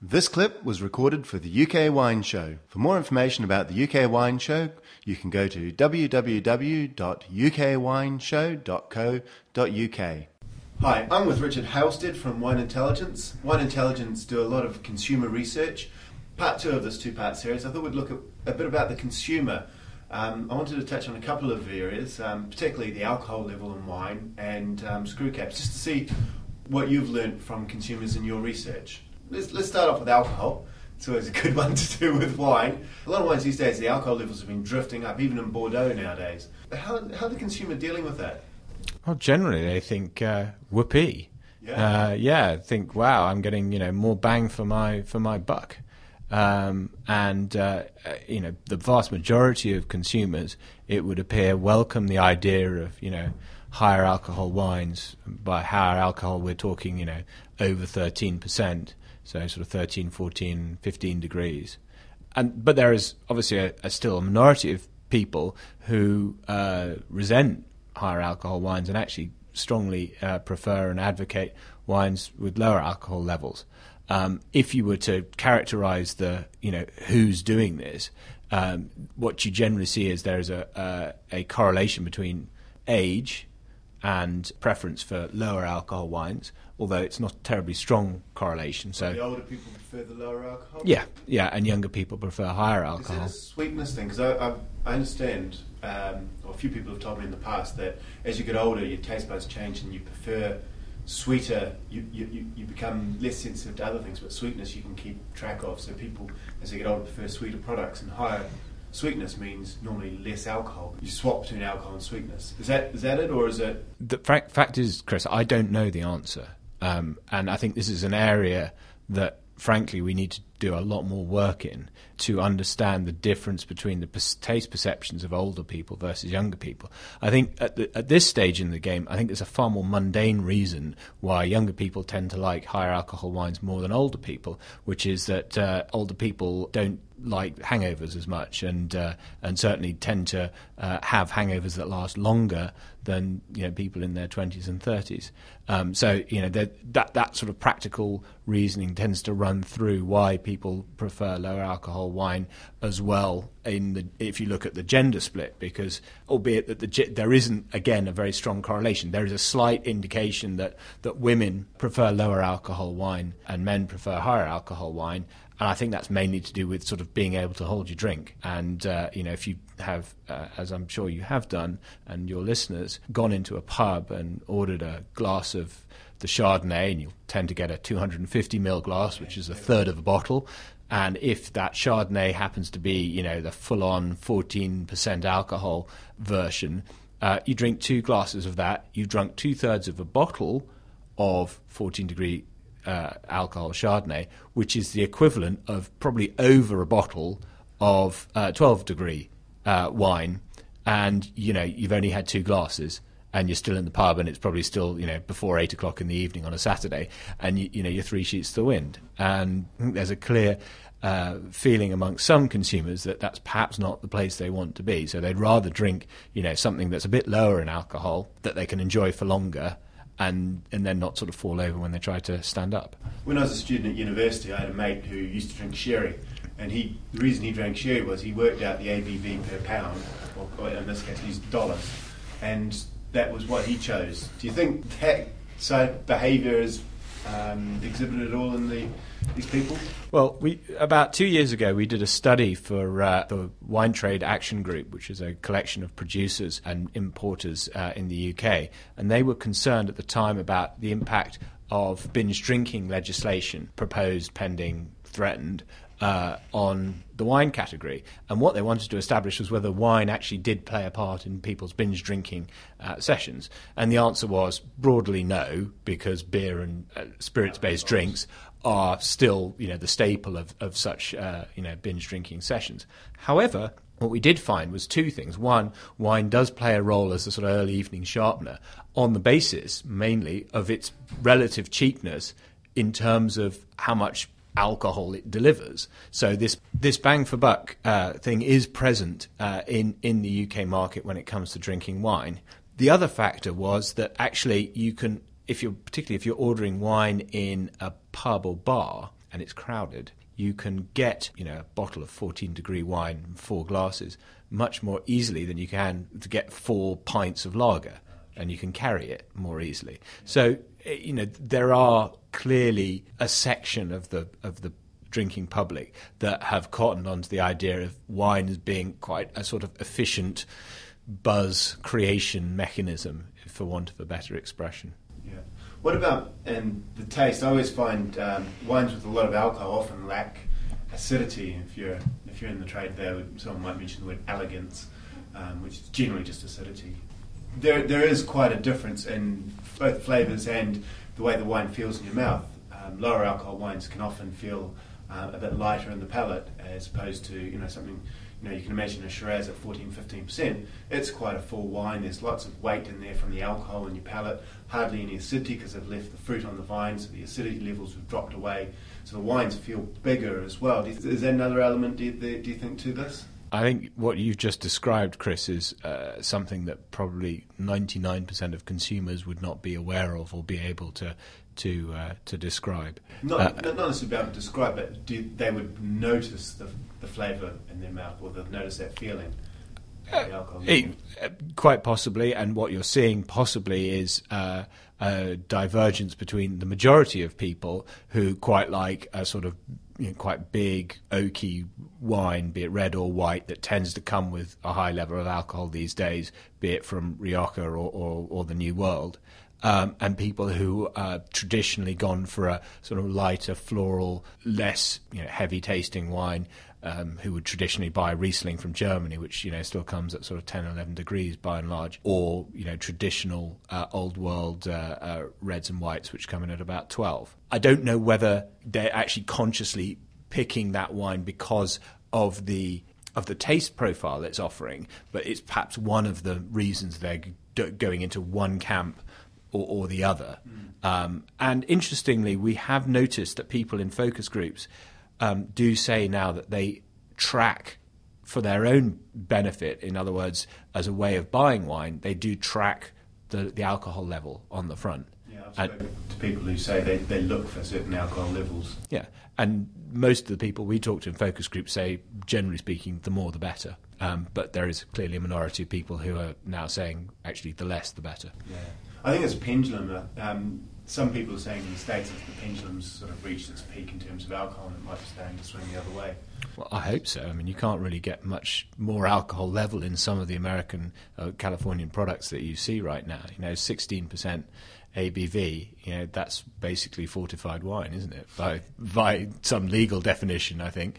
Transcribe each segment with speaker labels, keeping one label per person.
Speaker 1: This clip was recorded for the UK Wine Show. For more information about the UK Wine Show, you can go to www.ukwineshow.co.uk. Hi, I'm with Richard Halstead from Wine Intelligence. Wine Intelligence do a lot of consumer research. Part 2 of this two-part series, I thought we'd look at a bit about the consumer. I wanted to touch on a couple of areas, particularly the alcohol level in wine and screw caps, just to see what you've learnt from consumers in your research. Let's start off with alcohol. It's always a good one to do with wine. A lot of wines these days, the alcohol levels have been drifting up, even in Bordeaux nowadays. How are the consumer dealing with that?
Speaker 2: Well, generally they think whoopee. Think wow, I'm getting more bang for my buck. The vast majority of consumers, it would appear, welcome the idea of higher alcohol wines. By higher alcohol, we're talking over 13%. So sort of 13, 14, 15 degrees. But there is obviously still a minority of people who resent higher alcohol wines and actually strongly prefer and advocate wines with lower alcohol levels. If you were to characterize who's doing this, what you generally see is there is a correlation between age and preference for lower alcohol wines, although it's not a terribly strong correlation. So
Speaker 1: the older people prefer the lower alcohol?
Speaker 2: Yeah, and younger people prefer higher alcohol.
Speaker 1: Is it a sweetness thing? Because I understand, or a few people have told me in the past, that as you get older, your taste buds change and you prefer sweeter, you become less sensitive to other things, but sweetness you can keep track of. So people, as they get older, prefer sweeter products, and higher sweetness means normally less alcohol. You swap between alcohol and sweetness. Is that it, or is it?
Speaker 2: The fact is, Chris, I don't know the answer. And I think this is an area that, frankly, we need to do a lot more work in to understand the difference between the taste perceptions of older people versus younger people. I think at this stage in the game, I think there's a far more mundane reason why younger people tend to like higher alcohol wines more than older people, which is that older people don't like hangovers as much, and certainly tend to have hangovers that last longer than people in their 20s and 30s. That sort of practical reasoning tends to run through why people prefer lower alcohol wine as well. If you look at the gender split, because albeit that there isn't again a very strong correlation, there is a slight indication that women prefer lower alcohol wine and men prefer higher alcohol wine. And I think that's mainly to do with sort of being able to hold your drink. And, if you have, as I'm sure you have done, and your listeners, gone into a pub and ordered a glass of the Chardonnay, and you'll tend to get a 250ml glass, which is a third of a bottle. And if that Chardonnay happens to be, the full-on 14% alcohol version, you drink 2 glasses of that. You've drunk 2/3 of a bottle of 14-degree alcohol Chardonnay, which is the equivalent of probably over a bottle of 12-degree wine, and you've only had 2 glasses, and you're still in the pub, and it's probably still before 8 o'clock in the evening on a Saturday, and you're 3 sheets to the wind. And I think there's a clear feeling amongst some consumers that that's perhaps not the place they want to be. So they'd rather drink something that's a bit lower in alcohol that they can enjoy for longer, and then not sort of fall over when they try to stand up.
Speaker 1: When I was a student at university, I had a mate who used to drink sherry, and the reason he drank sherry was he worked out the ABV per pound, or in this case, he used dollars, and that was what he chose. Do you think that side of behaviour is exhibited at all in these people?
Speaker 2: Well, about 2 years ago, we did a study for the Wine Trade Action Group, which is a collection of producers and importers in the UK, and they were concerned at the time about the impact of binge drinking legislation, proposed, pending, threatened, on the wine category. And what they wanted to establish was whether wine actually did play a part in people's binge drinking sessions. And the answer was broadly no, because beer and spirits-based drinks are still, the staple of such, binge drinking sessions. However, what we did find was 2 things. One, wine does play a role as a sort of early evening sharpener on the basis, mainly, of its relative cheapness in terms of how much alcohol it delivers. So this bang for buck thing is present in the UK market when it comes to drinking wine. The other factor was that actually you can, particularly if you're ordering wine in a pub or bar, and it's crowded, you can get, a bottle of 14-degree wine and 4 glasses much more easily than you can to get 4 pints of lager, and you can carry it more easily. So, there are clearly a section of the drinking public that have cottoned onto the idea of wine as being quite a sort of efficient buzz creation mechanism, for want of a better expression.
Speaker 1: Yeah. What about the taste? I always find wines with a lot of alcohol often lack acidity. If you're in the trade there, someone might mention the word elegance, which is generally just acidity. There is quite a difference in both flavours and the way the wine feels in your mouth. Lower alcohol wines can often feel a bit lighter in the palate, as opposed to something. You can imagine a Shiraz at 14-15%. It's quite a full wine. There's lots of weight in there from the alcohol in your palate. Hardly any acidity because they've left the fruit on the vine, so the acidity levels have dropped away. So the wines feel bigger as well. Is that another element, do you think, to this?
Speaker 2: I think what you've just described, Chris, is something that probably 99% of consumers would not be aware of or be able to describe.
Speaker 1: Not necessarily be able to describe, but they would notice the flavour in their mouth, or they'll notice that feeling. The alcohol
Speaker 2: quite possibly, and what you're seeing possibly is a divergence between the majority of people who quite like a sort of quite big oaky wine, be it red or white, that tends to come with a high level of alcohol these days, be it from Rioja or the New World. And people who are traditionally gone for a sort of lighter, floral, less heavy-tasting wine, who would traditionally buy Riesling from Germany, which still comes at sort of 10, 11 degrees by and large, or traditional old world reds and whites, which come in at about 12. I don't know whether they're actually consciously picking that wine because of the taste profile it's offering, but it's perhaps one of the reasons they're going into one camp or the other. And interestingly, we have noticed that people in focus groups do say now that they track for their own benefit, in other words, as a way of buying wine, they do track the alcohol level on the front.
Speaker 1: Yeah, I've spoken to people who say they look for certain alcohol levels.
Speaker 2: Yeah, and most of the people we talk to in focus groups say, generally speaking, the more the better. But there is clearly a minority of people who are now saying, actually, the less the better.
Speaker 1: Yeah. I think it's a pendulum. Some people are saying in the States that the pendulum's sort of reached its peak in terms of alcohol, and it might be starting to swing the other way.
Speaker 2: Well, I hope so. I mean, you can't really get much more alcohol level in some of the American, Californian products that you see right now. 16% ABV, that's basically fortified wine, isn't it? By some legal definition, I think.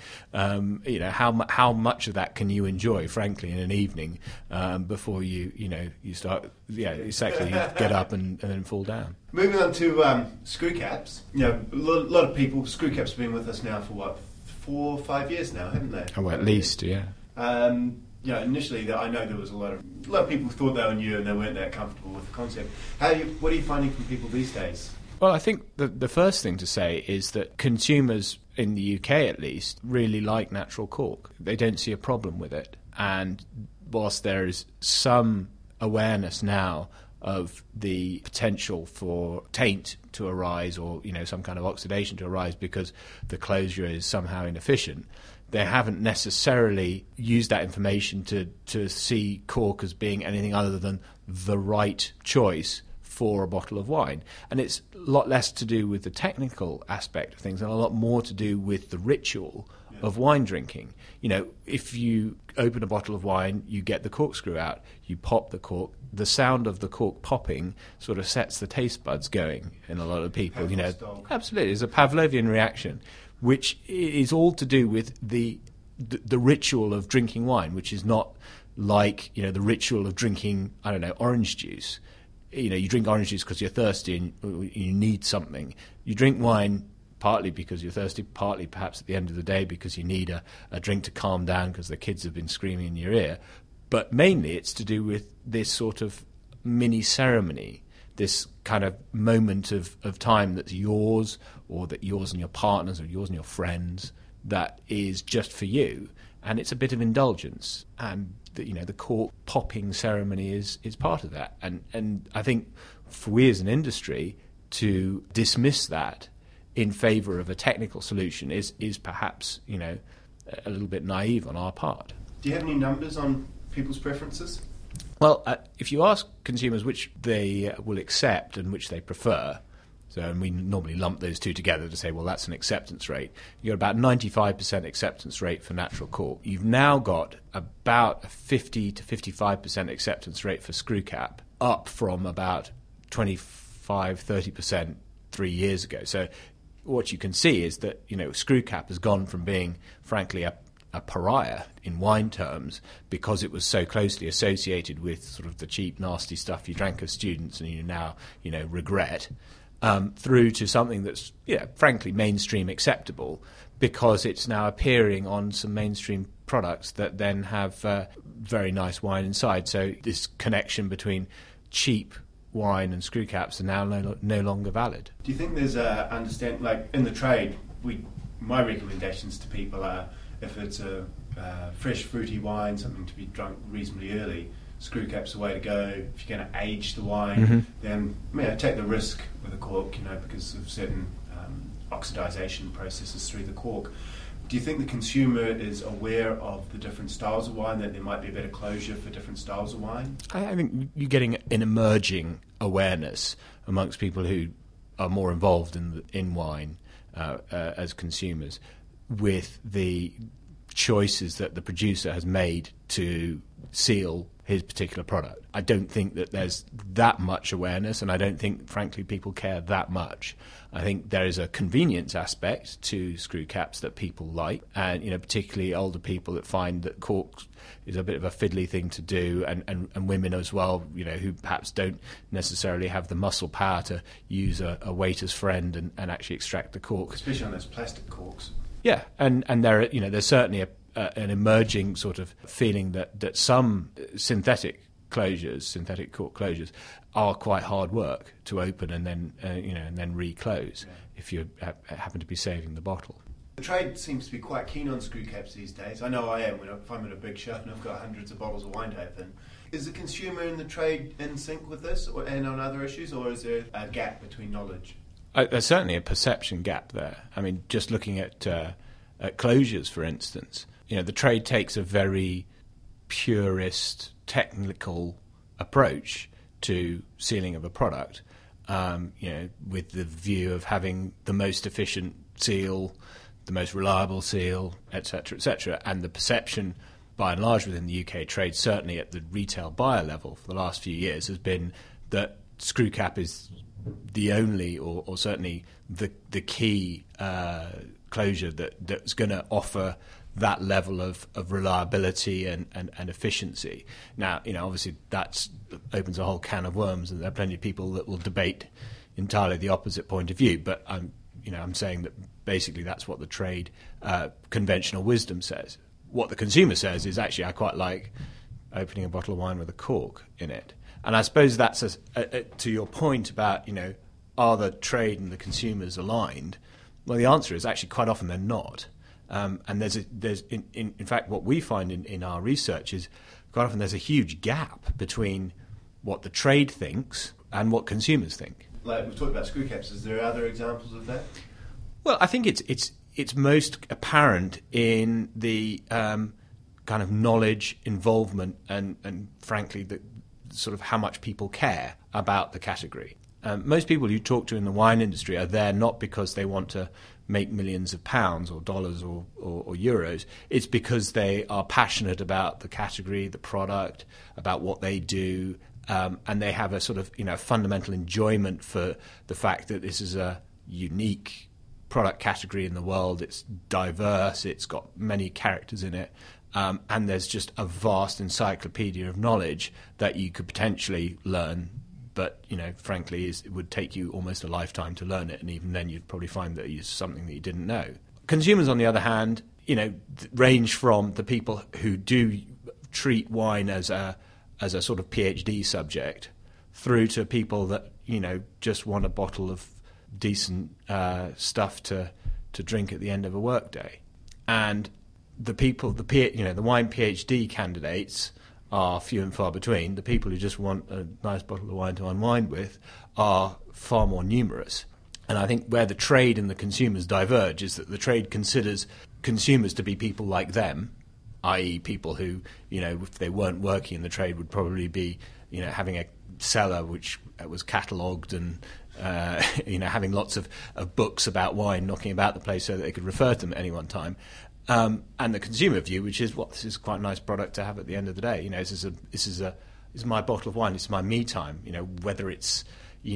Speaker 2: How much of that can you enjoy, frankly, in an evening before you start? Yeah, exactly. You get up and then fall down.
Speaker 1: Moving on to screw caps. A lot of people. Screw caps have been with us now for 4 or 5 years now, haven't they?
Speaker 2: Oh, well, at least, yeah.
Speaker 1: Initially, I know there was a lot of people thought they were new and they weren't that comfortable with the concept. What are you finding from people these days?
Speaker 2: Well, I think the first thing to say is that consumers, in the UK at least, really like natural cork. They don't see a problem with it. And whilst there is some awareness now of the potential for taint to arise or, some kind of oxidation to arise because the closure is somehow inefficient, they haven't necessarily used that information to see cork as being anything other than the right choice for a bottle of wine. And it's a lot less to do with the technical aspect of things and a lot more to do with the ritual of wine drinking. If you open a bottle of wine, you get the corkscrew out, you pop the cork. The sound of the cork popping sort of sets the taste buds going in a lot of people. Absolutely, it's a Pavlovian reaction, which is all to do with the ritual of drinking wine, which is not like the ritual of drinking orange juice. You drink orange juice because you're thirsty and you need something. You drink wine partly because you're thirsty, partly perhaps at the end of the day because you need a drink to calm down because the kids have been screaming in your ear. But mainly it's to do with this sort of mini ceremony, this kind of moment of time that's yours, or that yours and your partners, or yours and your friends, that is just for you. And it's a bit of indulgence. And the cork popping ceremony is part of that. And I think for we as an industry to dismiss that in favour of a technical solution is perhaps, a little bit naive on our part.
Speaker 1: Do you have any numbers on people's preferences?
Speaker 2: Well, if you ask consumers which they will accept and which they prefer, and we normally lump those two together to say, well, that's an acceptance rate. You've got about 95% acceptance rate for natural cork. You've now got about a 50 to 55% acceptance rate for screw cap, up from about 25-30% 3 years ago. So what you can see is that, screw cap has gone from being, frankly, a pariah in wine terms because it was so closely associated with sort of the cheap, nasty stuff you drank as students and you now, regret, through to something that's, frankly, mainstream acceptable because it's now appearing on some mainstream products that then have very nice wine inside. So this connection between cheap wine and screw caps are now no longer valid.
Speaker 1: Do you think there's like in the trade, my recommendations to people are if it's a fresh fruity wine, something to be drunk reasonably early, screw cap's the way to go. If you're going to age the wine, then take the risk with a cork, because of certain oxidization processes through the cork. Do you think the consumer is aware of the different styles of wine, that there might be a better closure for different styles of wine?
Speaker 2: I think you're getting an emerging awareness amongst people who are more involved in wine as consumers with the choices that the producer has made to seal his particular product. I don't think that there's that much awareness, and I don't think, frankly, people care that much. I think there is a convenience aspect to screw caps that people like, and particularly older people that find that cork is a bit of a fiddly thing to do, and women as well, who perhaps don't necessarily have the muscle power to use a waiter's friend and actually extract the cork.
Speaker 1: Especially on those plastic corks.
Speaker 2: Yeah, and there, there's certainly an emerging sort of feeling that some synthetic cork closures, are quite hard work to open and then reclose if you happen to be saving the bottle.
Speaker 1: The trade seems to be quite keen on screw caps these days. I know I am if I'm at a big show and I've got hundreds of bottles of wine to open. Is the consumer and the trade in sync with this and on other issues, or is there a gap between knowledge?
Speaker 2: There's certainly a perception gap there. I mean, just looking at closures, for instance, the trade takes a very purist, technical approach to sealing of a product, with the view of having the most efficient seal, the most reliable seal, etc., and the perception, by and large, within the UK trade, certainly at the retail buyer level for the last few years, has been that screw cap is the only, or certainly the key closure that's going to offer that level of reliability and efficiency. Now, obviously that opens a whole can of worms, and there are plenty of people that will debate entirely the opposite point of view. But I'm saying that basically that's what the trade conventional wisdom says. What the consumer says is, actually, I quite like opening a bottle of wine with a cork in it. And I suppose that's to your point about, are the trade and the consumers aligned? Well, the answer is actually quite often they're not. And there's in fact, what we find in our research is quite often there's a huge gap between what the trade thinks and what consumers think.
Speaker 1: Like we've talked about screw caps, is there other examples of that?
Speaker 2: Well, I think it's most apparent in the kind of knowledge, involvement, and frankly, the sort of how much people care about the category. Most people you talk to in the wine industry are there not because they want to make millions of pounds or dollars or euros. It's because they are passionate about the category, the product, about what they do, and they have a sort of fundamental enjoyment for the fact that this is a unique product category in the world. It's diverse, it's got many characters in it, and there's just a vast encyclopedia of knowledge that you could potentially learn. But, frankly, it would take you almost a lifetime to learn it, and even then you'd probably find that it's something that you didn't know. Consumers, on the other hand, range from the people who do treat wine as a sort of PhD subject, through to people that, just want a bottle of decent stuff to drink at the end of a workday. And the people, the wine PhD candidates are few and far between. The people who just want a nice bottle of wine to unwind with are far more numerous. And I think where the trade and the consumers diverge is that the trade considers consumers to be people like them, i.e. people who, if they weren't working in the trade would probably be, having a cellar which was catalogued and, having lots of books about wine knocking about the place so that they could refer to them at any one time. And the consumer view, which is, this is quite a nice product to have at the end of the day. This is my bottle of wine. It's my me time. Whether it's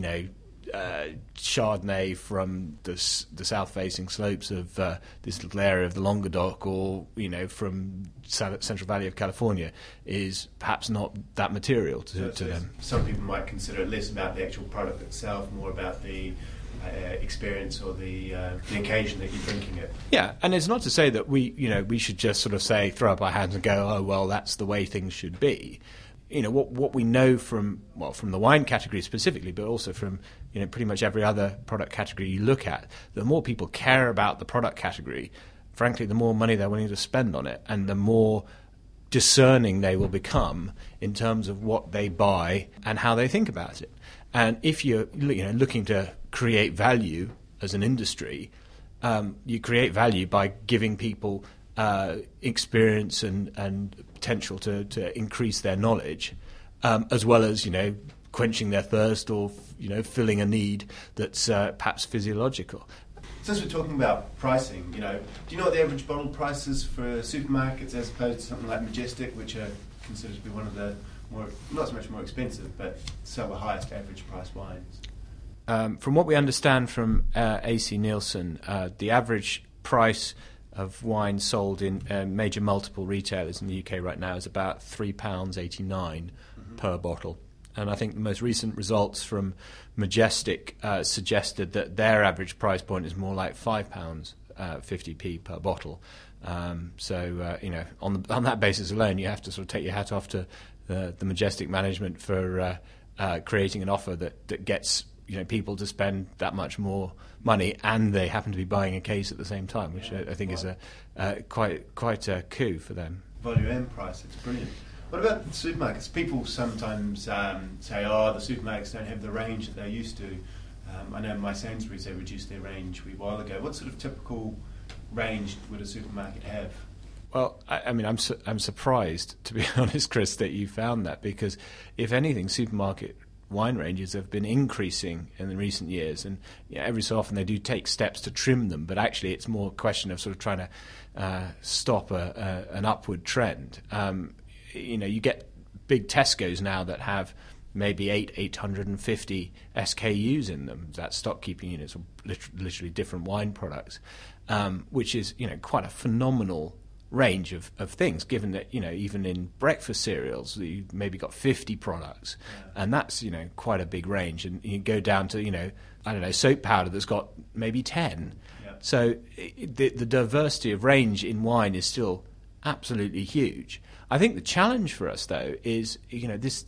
Speaker 2: Chardonnay from the south-facing slopes of this little area of the Languedoc, or from Central Valley of California, is perhaps not that material to them.
Speaker 1: Some people might consider it less about the actual product itself, more about the experience or the occasion that you're drinking it.
Speaker 2: Yeah, and it's not to say that we should just sort of throw up our hands and go, oh well, that's the way things should be. What we know from the wine category specifically, but also from pretty much every other product category you look at, the more people care about the product category, frankly, the more money they're willing to spend on it, and the more discerning they will become in terms of what they buy and how they think about it. And if you're looking to create value as an industry, you create value by giving people experience and potential to increase their knowledge, as well as quenching their thirst or filling a need that's perhaps physiological.
Speaker 1: Since we're talking about pricing, do you know what the average bottle price is for supermarkets as opposed to something like Majestic, which are considered to be one of the not so much more expensive, but sell the highest average price wines?
Speaker 2: From what we understand from AC Nielsen, the average price of wine sold in major multiple retailers in the UK right now is about £3.89 per bottle. And I think the most recent results from Majestic suggested that their average price point is more like £5.50p per bottle. On that basis alone, you have to sort of take your hat off to the Majestic management for creating an offer that gets people to spend that much more money, and they happen to be buying a case at the same time, which I think is quite a coup for them.
Speaker 1: Volume and price, it's brilliant. What about the supermarkets? People sometimes say, the supermarkets don't have the range that they used to. I know my Sainsbury's, they reduced their range a while ago. What sort of typical range would a supermarket have?
Speaker 2: Well, I'm surprised, to be honest, Chris, that you found that, because if anything, supermarket wine ranges have been increasing in the recent years, and every so often they do take steps to trim them, but actually it's more a question of sort of trying to stop an upward trend. You get big Tesco's now that have maybe 850 SKUs in them. That's stock keeping units, or literally different wine products, which is quite a phenomenal range of things, given that even in breakfast cereals you've maybe got 50 products, and that's quite a big range. And you go down to soap powder that's got maybe 10. So the diversity of range in wine is still absolutely huge. I think the challenge for us, though, is this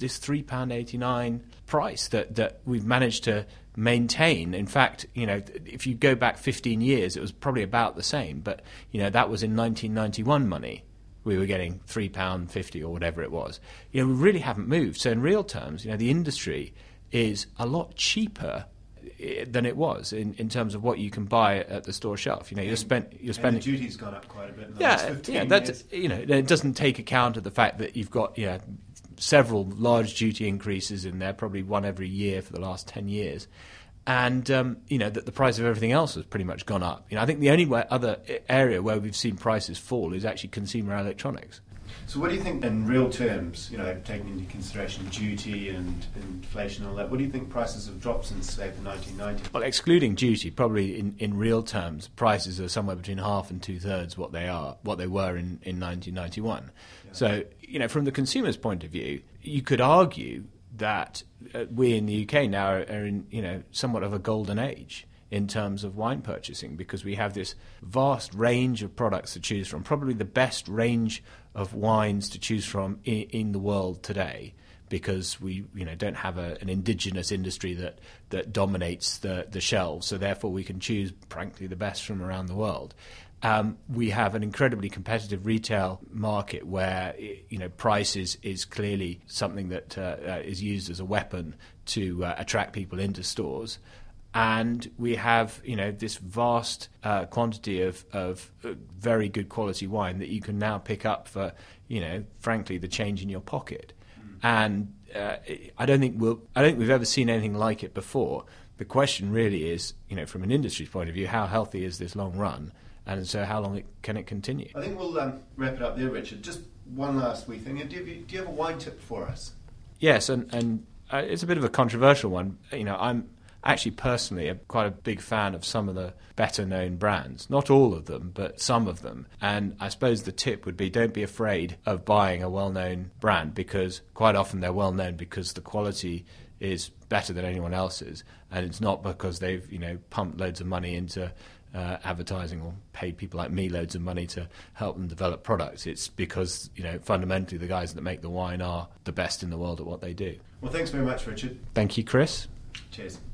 Speaker 2: £3.89 price that we've managed to maintain. In fact, if you go back 15 years, it was probably about the same. But that was in 1991 money. We were getting £3.50 or whatever it was. We really haven't moved. So in real terms, the industry is a lot cheaper than it was in terms of what you can buy at the store shelf. You're spending.
Speaker 1: And the duty's gone up quite a bit in the last 15 years.
Speaker 2: That's it doesn't take account of the fact that you've got several large duty increases in there, probably one every year for the last 10 years. And, that the price of everything else has pretty much gone up. I think the only other area where we've seen prices fall is actually consumer electronics.
Speaker 1: So what do you think in real terms, taking into consideration duty and inflation and all that, what do you think prices have dropped since, say, the 1990s?
Speaker 2: Well, excluding duty, probably in real terms, prices are somewhere between half and two-thirds what they were in 1991. Yeah. So, from the consumer's point of view, you could argue that we in the UK now are in somewhat of a golden age in terms of wine purchasing, because we have this vast range of products to choose from, probably the best range of wines to choose from in the world today, because we don't have an indigenous industry that dominates the shelves, so therefore we can choose, frankly, the best from around the world. We have an incredibly competitive retail market where price is clearly something that is used as a weapon to attract people into stores. and we have this vast quantity of very good quality wine that you can now pick up for frankly the change in your pocket. And I don't think we've ever seen anything like it before. The question really is, from an industry's point of view, how healthy is this long run, and so how long can it continue?
Speaker 1: I think we'll wrap it up there, Richard. Just one last wee thing. Do you have a wine tip for us?
Speaker 2: Yes, and it's a bit of a controversial one. I'm actually personally quite a big fan of some of the better known brands. Not all of them, but some of them. And I suppose the tip would be, don't be afraid of buying a well-known brand, because quite often they're well known because the quality is better than anyone else's, and it's not because they've pumped loads of money into advertising or paid people like me loads of money to help them develop products. It's because fundamentally the guys that make the wine are the best in the world at what they do.
Speaker 1: Well, thanks very much, Richard.
Speaker 2: Thank you, Chris.
Speaker 1: Cheers.